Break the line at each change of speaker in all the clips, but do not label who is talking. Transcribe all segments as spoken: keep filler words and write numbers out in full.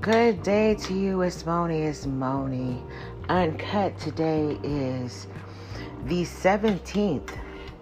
Good day to you. It's Moni. It's Moni. Uncut. Today is the seventeenth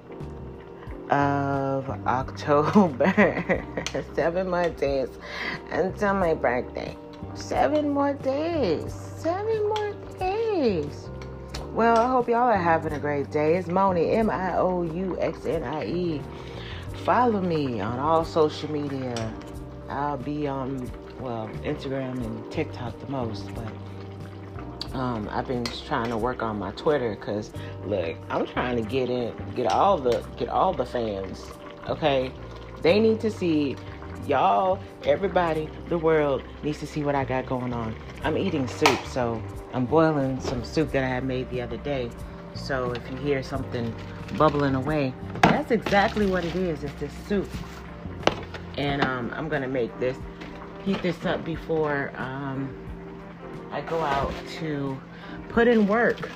of October. Seven more days until my birthday. Seven more days. Seven more days. Well, I hope y'all are having a great day. It's Moni. M I O U X N I E. Follow me on all social media. I'll be on, well, Instagram and TikTok the most, but um, I've been trying to work on my Twitter because, look, I'm trying to get in, get all the, get all the fans, okay? They need to see, y'all, everybody, the world needs to see what I got going on. I'm eating soup, so I'm boiling some soup that I had made the other day. So if you hear something bubbling away, that's exactly what it is. It's this soup. And um, I'm going to make this, heat this up before um, I go out to put in work.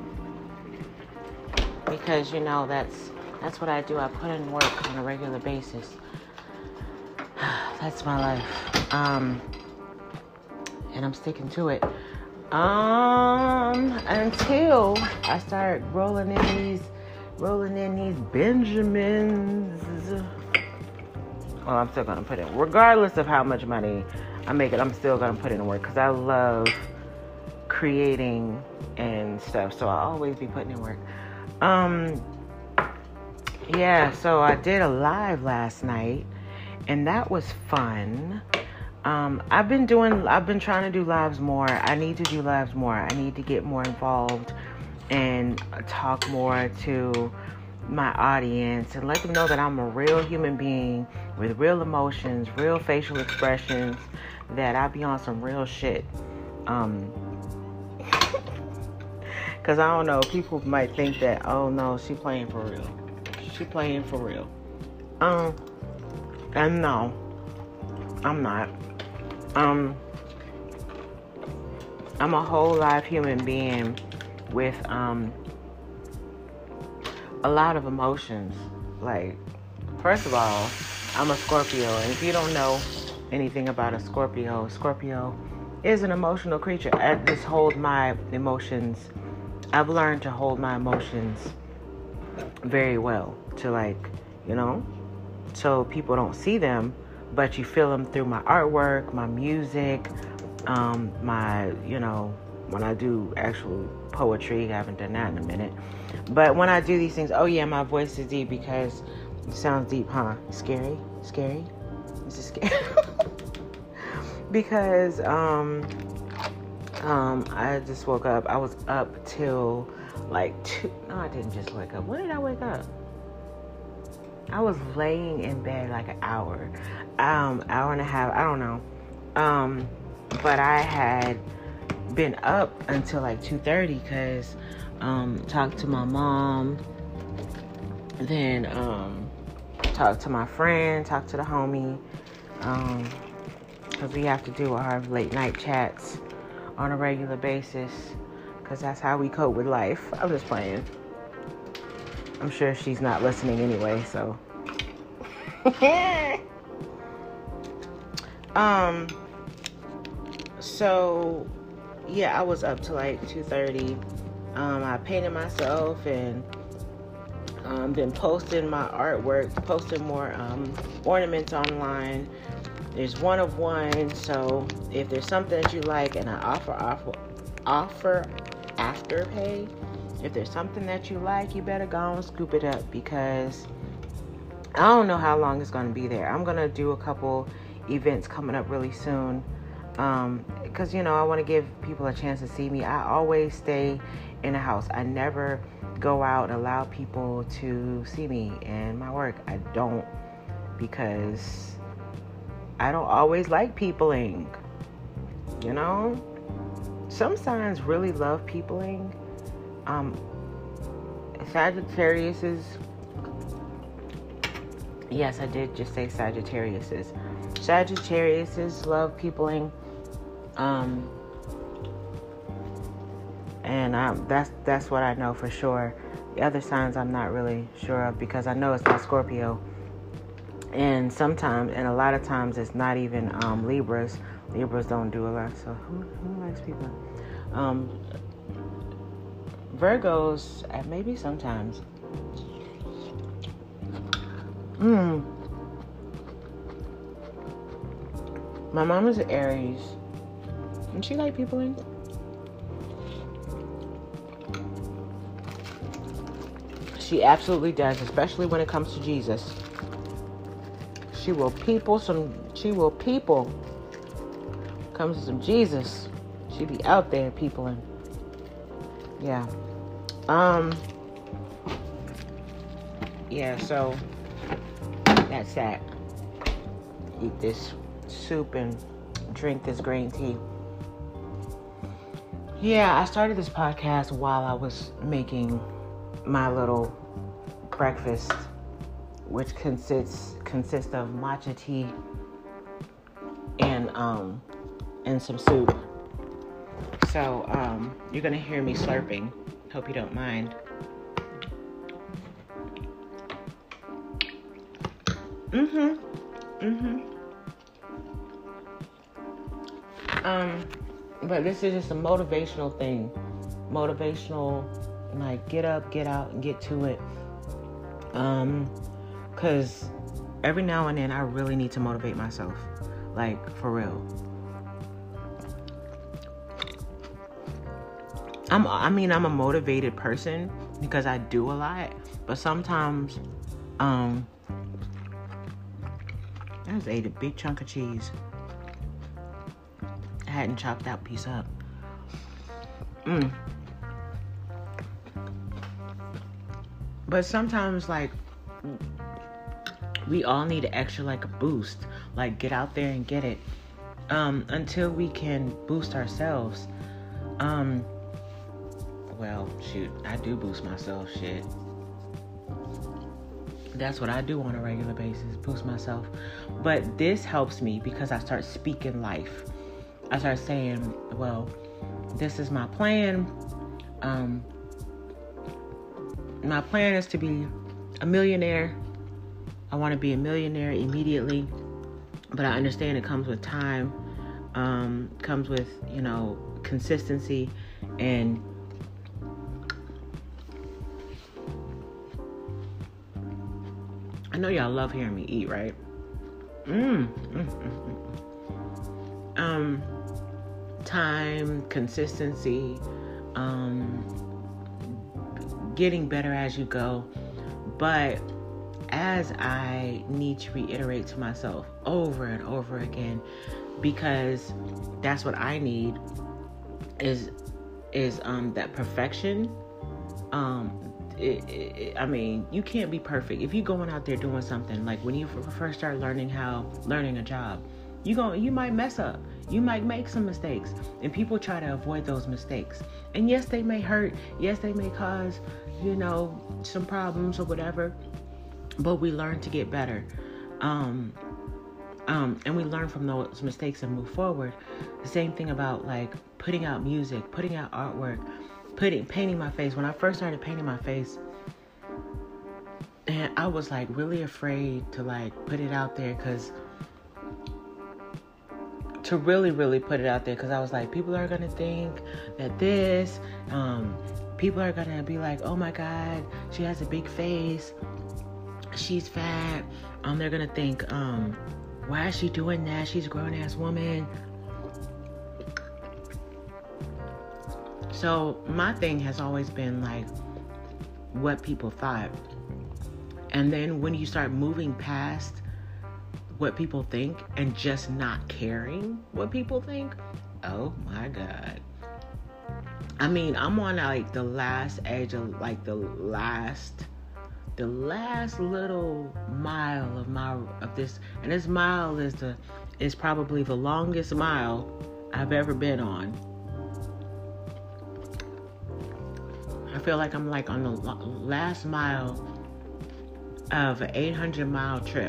Because, you know, that's that's what I do. I put in work on a regular basis. That's my life. Um, and I'm sticking to it. Um, until I start rolling in these, rolling in these Benjamins. Well, I'm still going to put in, regardless of how much money I make it, I'm still going to put in work because I love creating and stuff. So I'll always be putting in work. Um, yeah, so I did a live last night and that was fun. Um, I've been doing, I've been trying to do lives more. I need to do lives more. I need to get more involved and talk more to my audience and let them know that I'm a real human being with real emotions, real facial expressions, that I be on some real shit. Um, cause I don't know, people might think that, oh no, she playing for real. She playing for real. Um, and no, I'm not. Um, I'm a whole live human being with, um, a lot of emotions. Like, first of all, I'm a Scorpio, and if you don't know anything about a Scorpio, Scorpio is an emotional creature. I just hold my emotions. I've learned to hold my emotions very well, to, like, you know, so people don't see them, but you feel them through my artwork, my music, um, my, you know, when I do actual poetry. I haven't done that in a minute. But when I do these things, oh yeah, my voice is deep because it sounds deep, huh? Scary? Scary? Is it scary? Because um, um, I just woke up. I was up till like two. No, I didn't just wake up. When did I wake up? I was laying in bed like an hour, um, hour and a half. I don't know. Um, but I had been up until like two thirty because um talked to my mom, then um talked to my friend, talked to the homie, um because we have to do our late night chats on a regular basis because that's how we cope with life. I'm just playing. I'm sure she's not listening anyway, so um so yeah, I was up to like two thirty. Um, I painted myself and um, been posting my artwork, posting more um, ornaments online. There's one of one, so if there's something that you like and I offer offer offer afterpay, if there's something that you like, you better go and scoop it up because I don't know how long it's going to be there. I'm going to do a couple events coming up really soon. Um, because, you know, I want to give people a chance to see me. I always stay in the house. I never go out and allow people to see me and my work. I don't, because I don't always like peopling, you know? Some signs really love peopling. Um, Sagittariuses, yes, I did just say Sagittariuses. Sagittariuses love peopling. Um, and um, that's that's what I know for sure. The other signs I'm not really sure of because I know it's not Scorpio. And sometimes, and a lot of times, it's not even um, Libras. Libras don't do a lot, so who, who likes people? Um, Virgos, uh, maybe sometimes. Hmm. My mom is an Aries. And she like people in. She absolutely does, especially when it comes to Jesus. She will people some, she will people. Comes to some Jesus. She be out there peopling. Yeah. Um. Yeah, so that's that. Eat this soup and drink this green tea. Yeah, I started this podcast while I was making my little breakfast, which consists consists of matcha tea and um and some soup. So um you're gonna hear me slurping. Hope you don't mind. Mhm. Mhm. Um, but this is just a motivational thing. Motivational, like get up, get out, and get to it. Um, cause every now and then I really need to motivate myself, like for real. I'm, I mean, I'm a motivated person because I do a lot, but sometimes, um, I just ate a big chunk of cheese. I hadn't chopped that piece up. Mm. But sometimes, like, we all need an extra, like, a boost. Like, get out there and get it. Um, until we can boost ourselves. Um, well, shoot, I do boost myself, shit. That's what I do on a regular basis, boost myself. But this helps me because I start speaking life. I start saying, well, this is my plan. Um, my plan is to be a millionaire. I want to be a millionaire immediately. But I understand it comes with time. Um, comes with, you know, consistency. And I know y'all love hearing me eat, right? Mm. Mm, mm, mm. Um, time, consistency, um, getting better as you go. But as I need to reiterate to myself over and over again, because that's what I need is is um that perfection. Um, It, it, I mean, you can't be perfect. If you're going out there doing something, like when you first start learning how, learning a job, you go, you might mess up. You might make some mistakes. And people try to avoid those mistakes. And yes, they may hurt. Yes, they may cause, you know, some problems or whatever. But we learn to get better. Um, um, and we learn from those mistakes and move forward. The same thing about like putting out music, putting out artwork, Putting, painting my face. When I first started painting my face, and I was like really afraid to like put it out there, because to really, really put it out there, because I was like, people are gonna think that this, um, people are gonna be like, oh my God, she has a big face, she's fat. Um, they're gonna think, um, why is she doing that? She's a grown ass woman. So my thing has always been like what people thought. And then when you start moving past what people think and just not caring what people think, oh my God. I mean, I'm on like the last edge of like the last, the last little mile of my, of this. And this mile is the, is probably the longest mile I've ever been on. I feel like I'm like on the last mile of an eight hundred mile trip.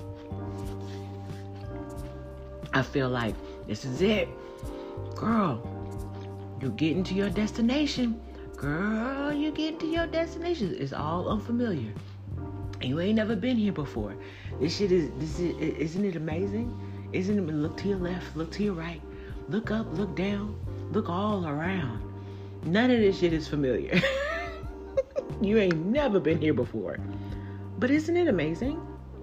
I feel like this is it. Girl, you're getting to your destination. Girl, you're getting to your destination. It's all unfamiliar. You ain't never been here before. This shit is, this is, isn't it amazing? Isn't it? Look to your left, look to your right, look up, look down, look all around. None of this shit is familiar. You ain't never been here before. But isn't it amazing?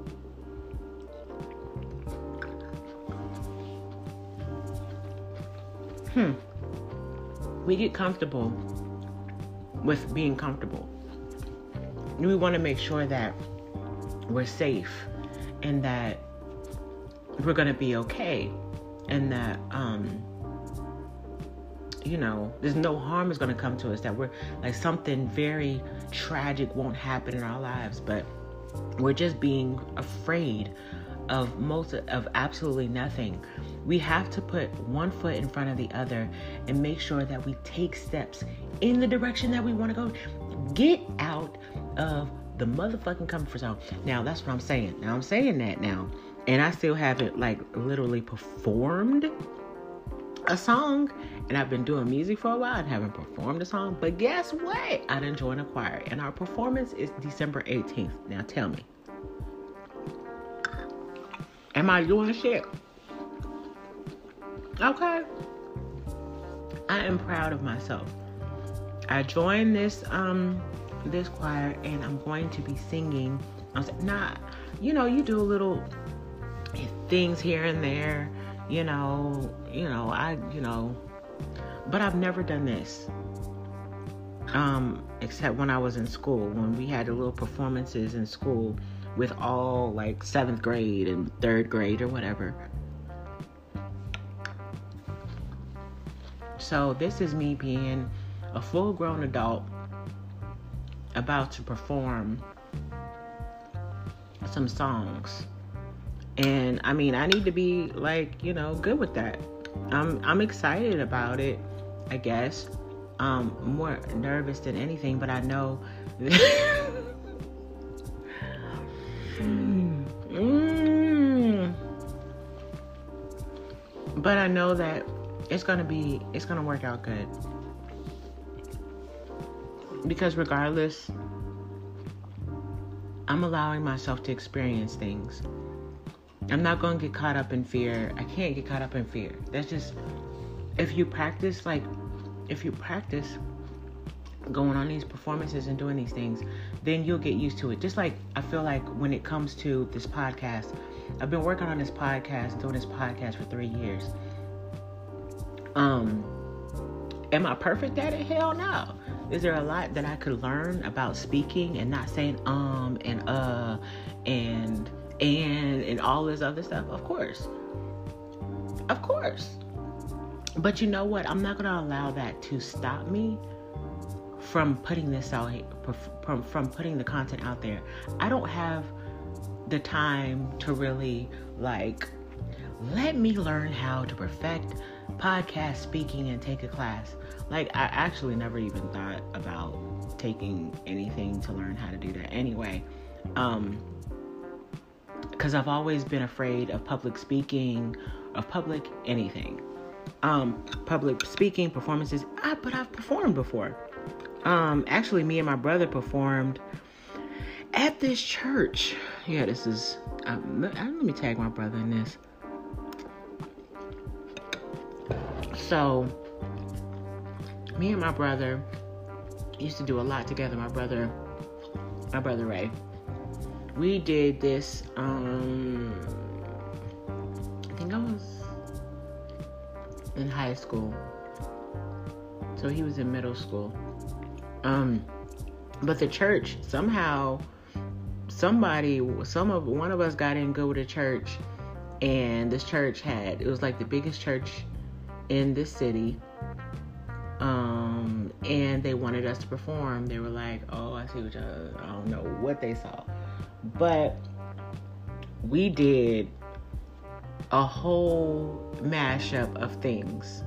Hmm. We get comfortable with being comfortable. We want to make sure that we're safe and that we're going to be okay and that, um, you know, there's no harm is going to come to us, that we're like something very tragic won't happen in our lives, but we're just being afraid of most of absolutely nothing. We have to put one foot in front of the other and make sure that we take steps in the direction that we want to go. Get out of the motherfucking comfort zone. Now, that's what I'm saying. Now, I'm saying that now. And I still haven't, like, literally performed a song. And I've been doing music for a while and haven't performed a song. But guess what? I done joined a choir. And our performance is December eighteenth. Now, tell me. Am I doing shit? Okay. I am proud of myself. I joined this um this choir and I'm going to be singing. I was nah, you know, you do little things here and there, you know, you know, I, you know, but I've never done this. Um, except when I was in school, when we had the little performances in school with all like seventh grade and third grade or whatever. So this is me being a full-grown adult about to perform some songs. And I mean, I need to be like, you know, good with that. I'm I'm excited about it, I guess. Um, more nervous than anything, but I know mm. Mm. But I know that it's gonna be it's gonna work out good. Because regardless, I'm allowing myself to experience things. I'm not going to get caught up in fear. I can't get caught up in fear. That's just, if you practice, like, if you practice going on these performances and doing these things, then you'll get used to it. Just like, I feel like when it comes to this podcast, I've been working on this podcast, doing this podcast for three years. Um, am I perfect at it? Hell no. Is there a lot that I could learn about speaking and not saying um and uh and and and all this other stuff? Of course. Of course. But you know what? I'm not going to allow that to stop me from putting this out, from, from putting the content out there. I don't have the time to really, like, let me learn how to perfect podcast speaking and take a class. Like, I actually never even thought about taking anything to learn how to do that anyway. Um, because I've always been afraid of public speaking, of public anything. Um, public speaking, performances, ah, but I've performed before. Um, actually, me and my brother performed at this church. Yeah, this is, um, let, let me tag my brother in this. So, me and my brother used to do a lot together. My brother, my brother Ray. We did this, um, I think I was in high school. So he was in middle school. Um, but the church, somehow, somebody, some of, one of us got in good with the church. And this church had, it was like the biggest church in this city. Um, and they wanted us to perform. They were like, oh, I see what y'all, I don't know what they saw. But we did a whole mashup of things.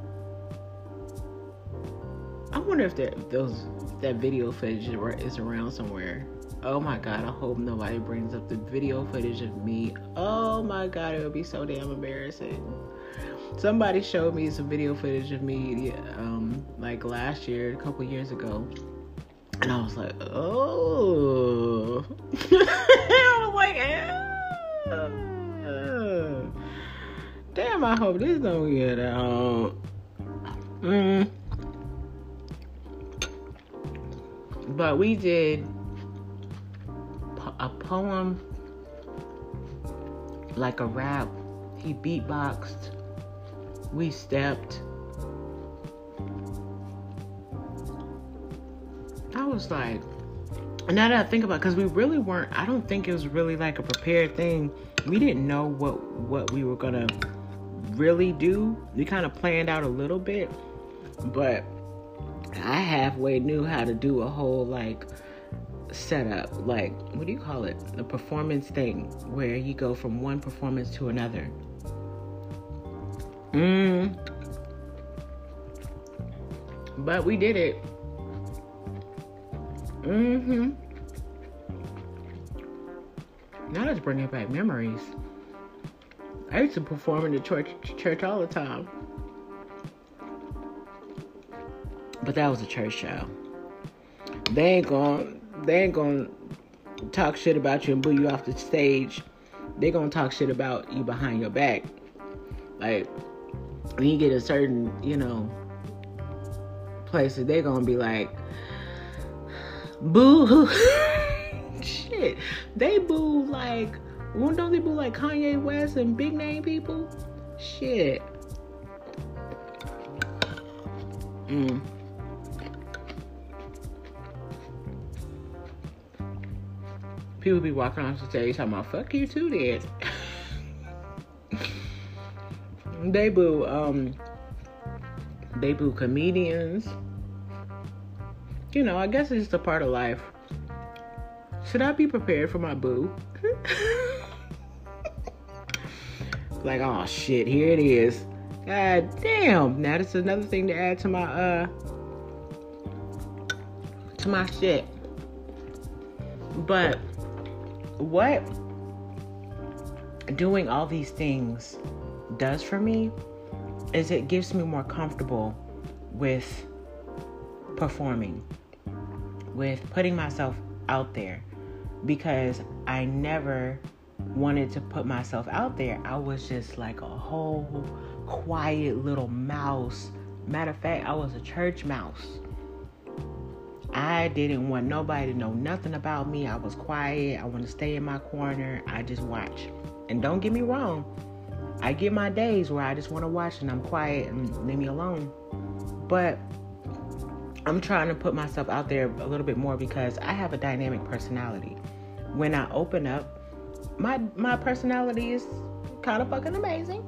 I wonder if that those that video footage is around somewhere. Oh my God, I hope nobody brings up the video footage of me. Oh my God, it would be so damn embarrassing. Somebody showed me some video footage of me um, like last year, a couple years ago. And I was like, oh. I was like, eh. Damn, I hope this don't get out. Mm. But we did a poem, like a rap. He beatboxed. We stepped. I was like, now that I think about it, because we really weren't, I don't think it was really like a prepared thing. We didn't know what, what we were going to really do. We kind of planned out a little bit, but I halfway knew how to do a whole like setup, like, what do you call it? The performance thing where you go from one performance to another. Mm. But we did it. Mm-hmm. Now let's bring back memories. I used to perform in the church, church all the time. But that was a church show. They ain't gonna, they ain't gonna talk shit about you and boo you off the stage. They gonna talk shit about you behind your back. Like, when you get a certain, you know, places, they gonna be like, boo. Shit. They boo like, well, don't they boo like Kanye West and big name people? Shit. Mm. People be walking off the stage talking about, fuck you too, then. They boo, um, they boo comedians. You know, I guess it's just a part of life. Should I be prepared for my boo? Like, oh shit, here it is. God damn. Now that's another thing to add to my, uh, to my shit. But what doing all these things does for me is it gives me more comfortable with performing, with putting myself out there, because I never wanted to put myself out there. I was just like a whole quiet little mouse. Matter of fact, I was a church mouse. I didn't want nobody to know nothing about me. I was quiet. I want to stay in my corner. I just watch. And don't get me wrong, I get my days where I just want to watch and I'm quiet and leave me alone. But I'm trying to put myself out there a little bit more because I have a dynamic personality. When I open up, my my personality is kind of fucking amazing.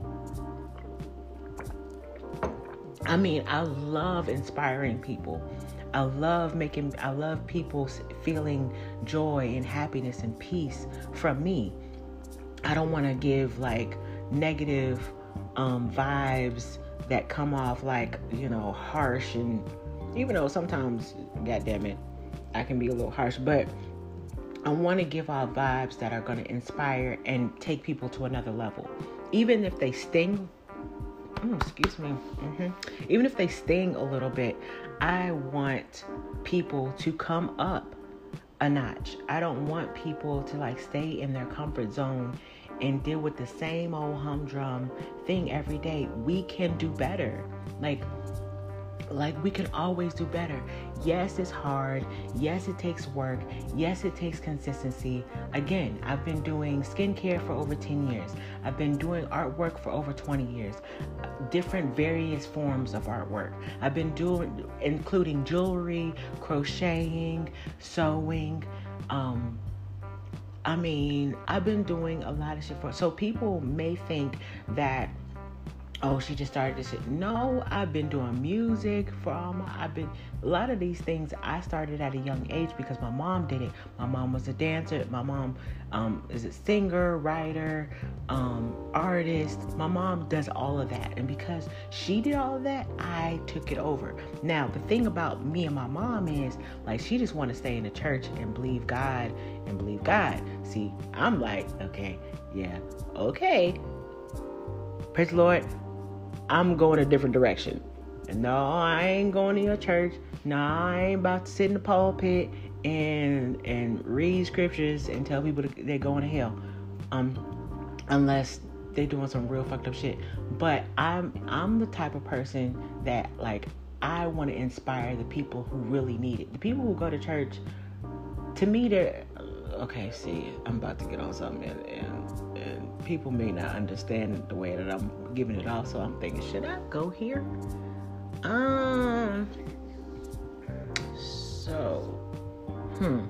I mean, I love inspiring people. I love making, I love people feeling joy and happiness and peace from me. I don't want to give like negative um, vibes that come off like, you know, harsh, and even though sometimes, goddamn it, I can be a little harsh, but I want to give out vibes that are going to inspire and take people to another level. Even if they sting, oh, excuse me, mm-hmm. even if they sting a little bit, I want people to come up a notch. I don't want people to like stay in their comfort zone and deal with the same old humdrum thing every day. We can do better. Like, like we can always do better. Yes, it's hard. Yes, it takes work. Yes, it takes consistency. Again, I've been doing skincare for over ten years. I've been doing artwork for over twenty years. Different various forms of artwork. I've been doing, including jewelry, crocheting, sewing. Um, I mean, I've been doing a lot of shit for, so people may think that, oh, she just started this shit. No, I've been doing music for all my, I've been, a lot of these things I started at a young age because my mom did it. My mom was a dancer. My mom um, is a singer, writer, um, artist. My mom does all of that. And because she did all of that, I took it over. Now, the thing about me and my mom is, like, she just want to stay in the church and believe God and believe God. See, I'm like, okay, yeah, okay. Praise the Lord. I'm going a different direction. No, I ain't going to your church. No, I ain't about to sit in the pulpit and and read scriptures and tell people they're going to hell. Um, unless they doing some real fucked up shit. But I'm I'm the type of person that, like, I want to inspire the people who really need it. The people who go to church, to me, they're okay. See, I'm about to get on something, and, and, and people may not understand the way that I'm giving it off. So I'm thinking, should I go here? Um. So, hmm.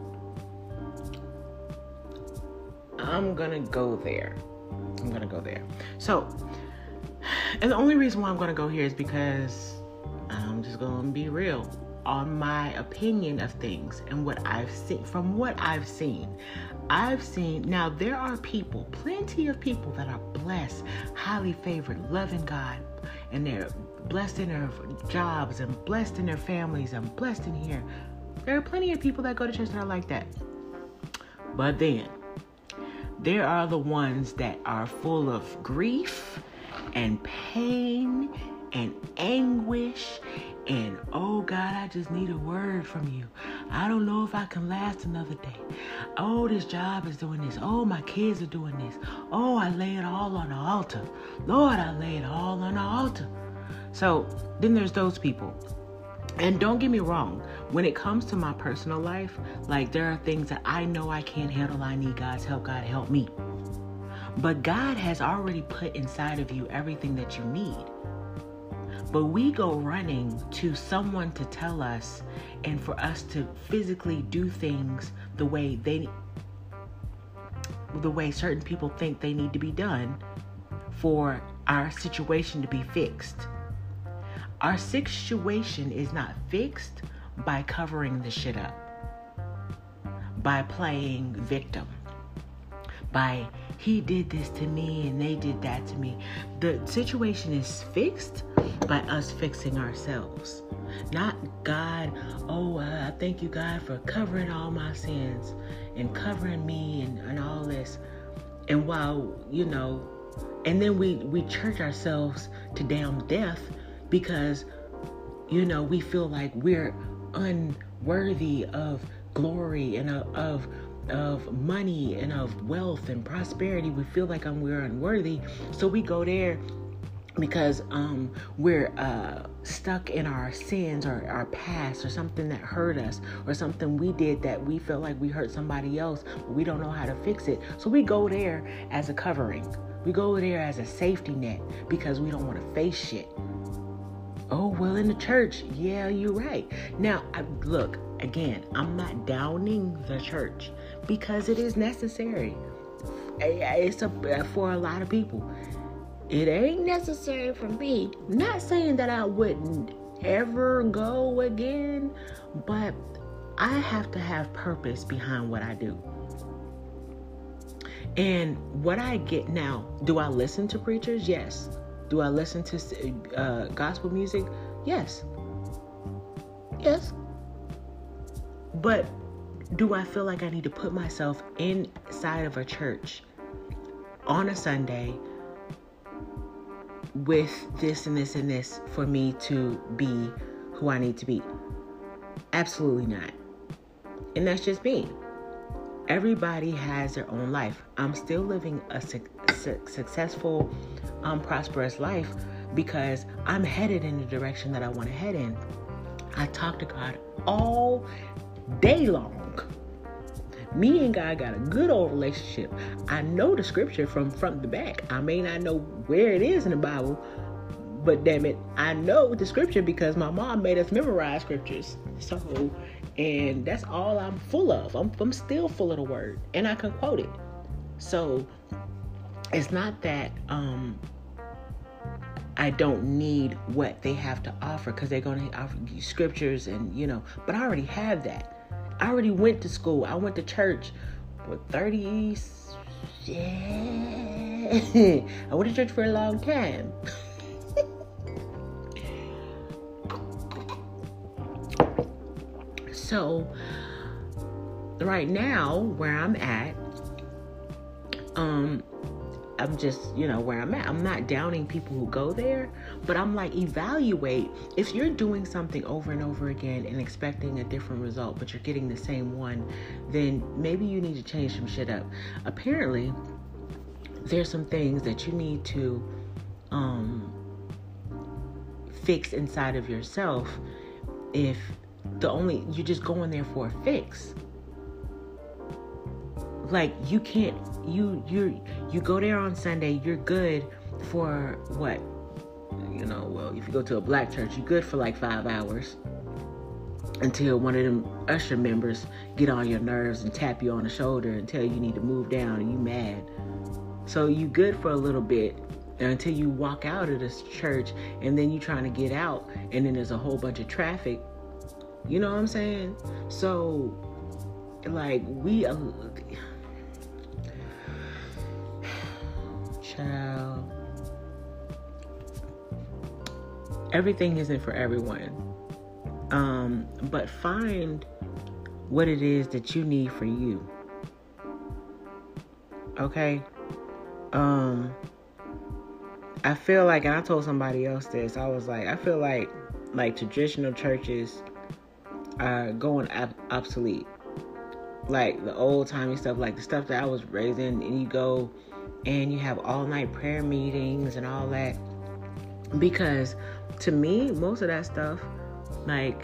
I'm gonna go there. I'm gonna go there. So, and the only reason why I'm gonna go here is because I'm just gonna be real on my opinion of things and what I've seen. From what I've seen, I've seen, now there are people, plenty of people that are blessed, highly favored, loving God, and they're blessed in their jobs and blessed in their families and blessed in here. There are plenty of people that go to church that are like that. But then there are the ones that are full of grief and pain and anguish and, oh God, I just need a word from you. I don't know if I can last another day. Oh, this job is doing this. Oh, my kids are doing this. Oh, I lay it all on the altar. Lord, I lay it all on the altar. So then there's those people. And don't get me wrong, when it comes to my personal life, like, there are things that I know I can't handle. I need God's help. God help me. But God has already put inside of you everything that you need. But we go running to someone to tell us and for us to physically do things the way they, the way certain people think they need to be done for our situation to be fixed. Our situation is not fixed by covering the shit up, by playing victim, by he did this to me and they did that to me. The situation is fixed by us fixing ourselves. Not God, oh, uh, I thank you, God, for covering all my sins and covering me and, and all this. And while, you know, and then we, we church ourselves to damn death because, you know, we feel like we're unworthy of glory and of, of of money and of wealth and prosperity. We feel like um, we're unworthy. So we go there because um, we're uh, stuck in our sins or our past or something that hurt us or something we did that we felt like we hurt somebody else, but we don't know how to fix it. So we go there as a covering. We go there as a safety net because we don't want to face shit. Oh, well, in the church, yeah, you're right. Now, I, look, again, I'm not downing the church because it is necessary. It's a, for a lot of people. It ain't necessary for me. Not saying that I wouldn't ever go again, but I have to have purpose behind what I do. And what I get now, do I listen to preachers? Yes. Do I listen to uh, gospel music? Yes. Yes. But do I feel like I need to put myself inside of a church on a Sunday with this and this and this for me to be who I need to be? Absolutely not. And that's just me. Everybody has their own life. I'm still living a su- su- successful, um, prosperous life because I'm headed in the direction that I want to head in. I talk to God all day long. Me and God got a good old relationship. I know the scripture from front to back. I may not know where it is in the Bible, but damn it, I know the scripture because my mom made us memorize scriptures. So, and that's all I'm full of. I'm, I'm still full of the word, and I can quote it. So it's not that um, I don't need what they have to offer because they're going to offer you scriptures and, you know, but I already have that. I already went to school. I went to church for thirty. Yeah. I went to church for a long time. So right now, where I'm at, um, I'm just, you know, where I'm at. I'm not downing people who go there, but I'm like, evaluate. If you're doing something over and over again and expecting a different result, but you're getting the same one, then maybe you need to change some shit up. Apparently, there's some things that you need to um, fix inside of yourself. If the only, you're just going there for a fix. Like, you can't, you, you you go there on Sunday, you're good for what? You know, well, if you go to a black church, you're good for like five hours until one of them usher members get on your nerves and tap you on the shoulder and tell you you need to move down and you mad. So you good for a little bit until you walk out of this church, and then you trying to get out, and then there's a whole bunch of traffic. You know what I'm saying? So, like, we... Uh, child... Everything isn't for everyone. Um, but find what it is that you need for you. Okay? Um, I feel like, and I told somebody else this, I was like, I feel like, like traditional churches are going ab- obsolete. Like the old timey stuff, like the stuff that I was raised in, and you go and you have all night prayer meetings and all that. Because to me, most of that stuff, like,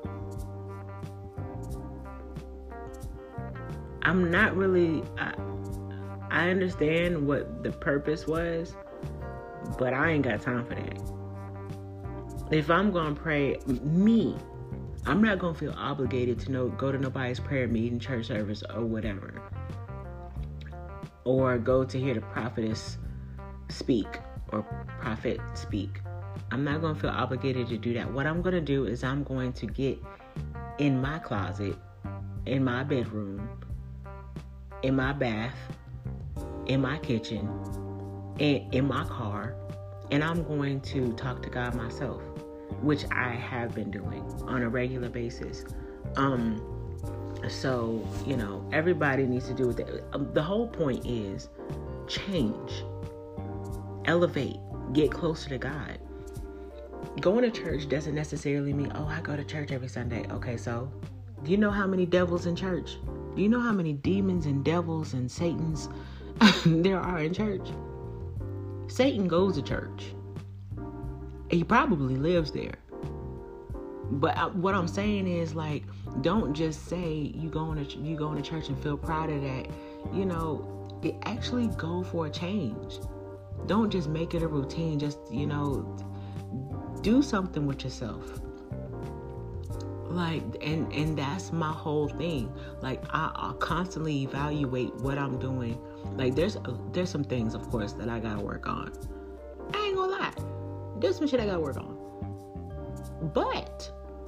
I'm not really, I, I understand what the purpose was, but I ain't got time for that. If I'm going to pray, me, I'm not going to feel obligated to know, go to nobody's prayer meeting, church service, or whatever. Or go to hear the prophetess speak, or prophet speak. I'm not going to feel obligated to do that. What I'm going to do is I'm going to get in my closet, in my bedroom, in my bath, in my kitchen, in, in my car, and I'm going to talk to God myself, which I have been doing on a regular basis. Um, so, you know, everybody needs to do it. The whole point is change, elevate, get closer to God. Going to church doesn't necessarily mean, oh, I go to church every Sunday. Okay, so do you know how many devils in church? Do you know how many demons and devils and Satans there are in church? Satan goes to church. He probably lives there. But I, what I'm saying is, like, don't just say you going to you going to church and feel proud of that. You know, it actually go for a change. Don't just make it a routine. Just, you know, do something with yourself. Like, and and that's my whole thing. Like, I, I constantly evaluate what I'm doing. Like, there's uh, there's some things, of course, that I gotta work on. I ain't gonna lie. There's some shit I gotta work on. But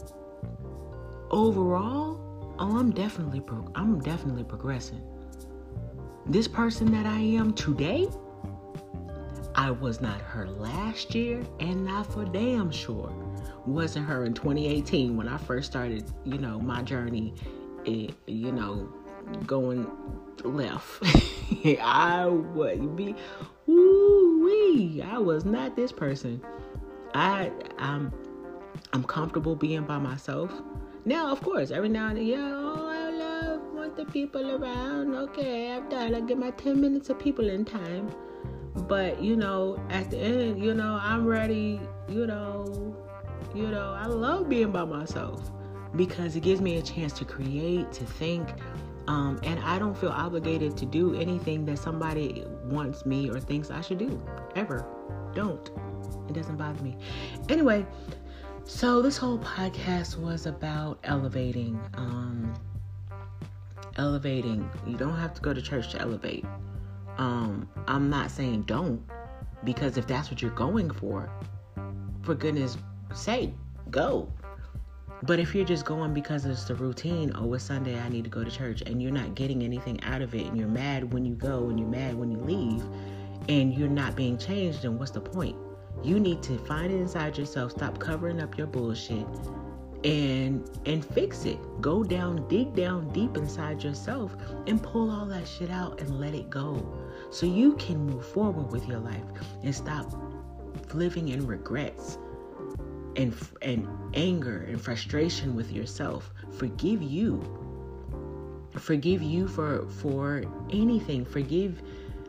overall, oh, I'm definitely pro- I'm definitely progressing. This person that I am today, I was not her last year, and not for damn sure wasn't her in twenty eighteen when I first started, you know, my journey, it, you know, going left. I would be, woo-wee, I was not this person. I, I'm, I'm comfortable being by myself. Now, of course, every now and then, yeah, oh, I love, want the people around. Okay, I've done, I get my ten minutes of people in time. But, you know, at the end, you know, I'm ready, you know, you know, I love being by myself because it gives me a chance to create, to think, um, and I don't feel obligated to do anything that somebody wants me or thinks I should do, ever. Don't. It doesn't bother me. Anyway, so this whole podcast was about elevating, um, elevating. You don't have to go to church to elevate. Um, I'm not saying don't, because if that's what you're going for, for goodness sake, go. But if you're just going because it's the routine, oh, it's Sunday, I need to go to church, and you're not getting anything out of it, and you're mad when you go, and you're mad when you leave, and you're not being changed, then what's the point? You need to find it inside yourself, stop covering up your bullshit, and and fix it. Go down, dig down deep inside yourself, and pull all that shit out and let it go. So you can move forward with your life and stop living in regrets and and anger and frustration with yourself. Forgive you. Forgive you for for anything. Forgive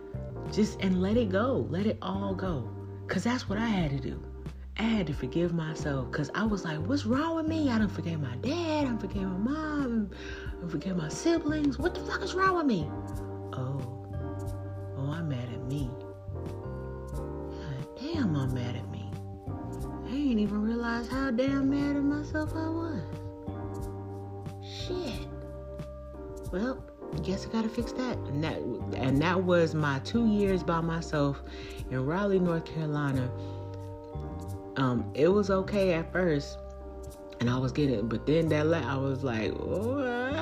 Just, and let it go. Let it all go. Because that's what I had to do. I had to forgive myself because I was like, what's wrong with me? I done forgave my dad. I done forgave my mom. I done forgave my siblings. What the fuck is wrong with me? Oh. Oh, I'm mad at me. God damn, I'm mad at me. I ain't even realized how damn mad at myself I was. Shit. Well, I guess I gotta fix that. And that and that was my two years by myself in Raleigh, North Carolina. Um, it was okay at first, and I was getting, but then that la- I was like, oh.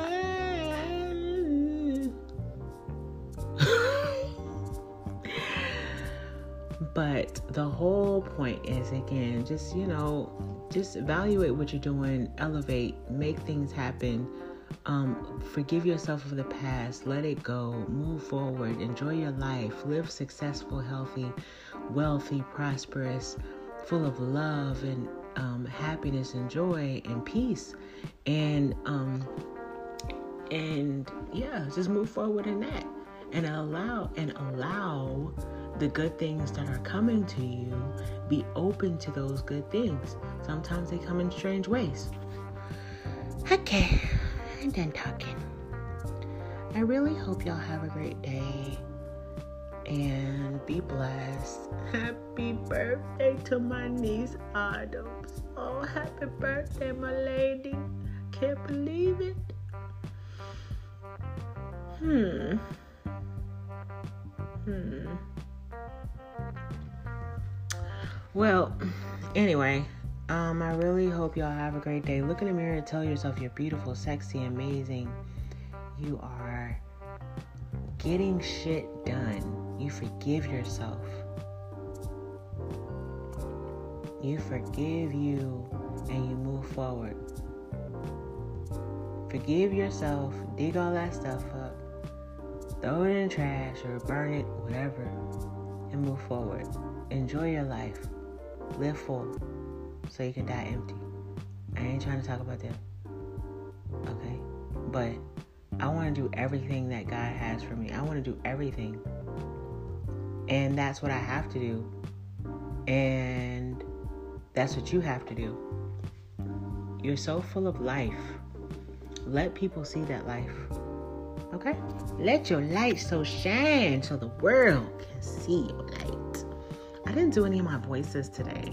But the whole point is, again, just, you know, just evaluate what you're doing, elevate, make things happen. Um, forgive yourself for the past, let it go, move forward, enjoy your life, live successful, healthy, wealthy, prosperous, full of love and um, happiness and joy and peace, and um, and yeah, just move forward in that, and allow and allow the good things that are coming to you. Be open to those good things. Sometimes they come in strange ways. Okay, I'm done talking. I really hope y'all have a great day. And be blessed. Happy birthday to my niece Adams. Oh, happy birthday, my lady. Can't believe it. Hmm. Hmm. Well, anyway, um, I really hope y'all have a great day. Look in the mirror and tell yourself you're beautiful, sexy, amazing. You are getting shit done. You forgive yourself. You forgive you and you move forward. Forgive yourself, dig all that stuff up, throw it in the trash or burn it, whatever, and move forward. Enjoy your life. Live full so you can die empty. I ain't trying to talk about that. Okay? But I want to do everything that God has for me. I want to do everything. And that's what I have to do. And that's what you have to do. You're so full of life. Let people see that life. Okay? Let your light so shine so the world can see your light. I didn't do any of my voices today.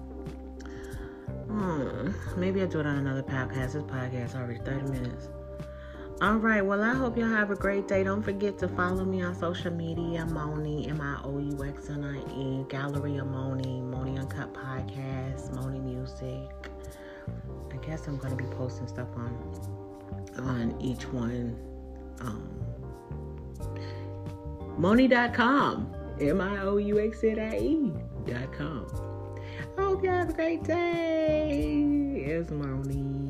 Hmm. Maybe I'll do it on another podcast. This podcast is already thirty minutes. All right. Well, I hope y'all have a great day. Don't forget to follow me on social media. Moni, M I O U X N I E, Gallery of Moni, Moni Uncut Podcast, Moni Music. I guess I'm going to be posting stuff on on each one. Um, Moni dot com. M I O U X N I E dot com. I hope you have a great day. It's Moni.